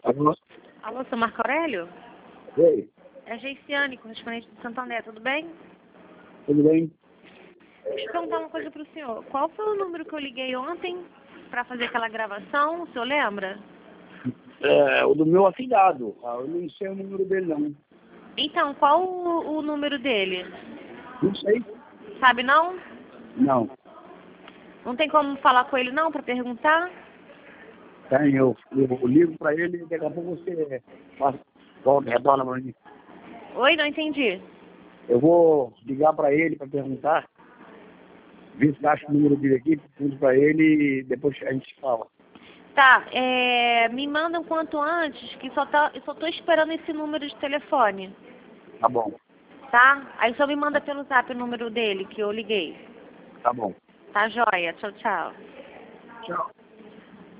Alô? Alô, seu Marco Aurélio? Oi, É Geiciane, correspondente de Santo André, tudo bem? tudo bem? Deixa eu perguntar uma coisa pro senhor. Qual foi o número que eu liguei ontem para fazer aquela gravação? O senhor lembra? O do meu afilhado. Eu não sei o número dele, não. Então, qual o número dele? Não sei. Sabe não? Não. Não tem como falar com ele não para perguntar? Tem, eu ligo pra ele e daqui a pouco você volta, retorna pra mim. Oi, não entendi. Eu vou ligar pra ele pra perguntar, ver se acha o número dele aqui, pergunto pra ele e depois a gente fala. Tá, me mandam quanto antes, que eu só tô esperando esse número de telefone, Tá bom, tá? Aí só me manda pelo zap o número dele que eu liguei. tá bom. Tá joia, tchau, tchau. Tchau.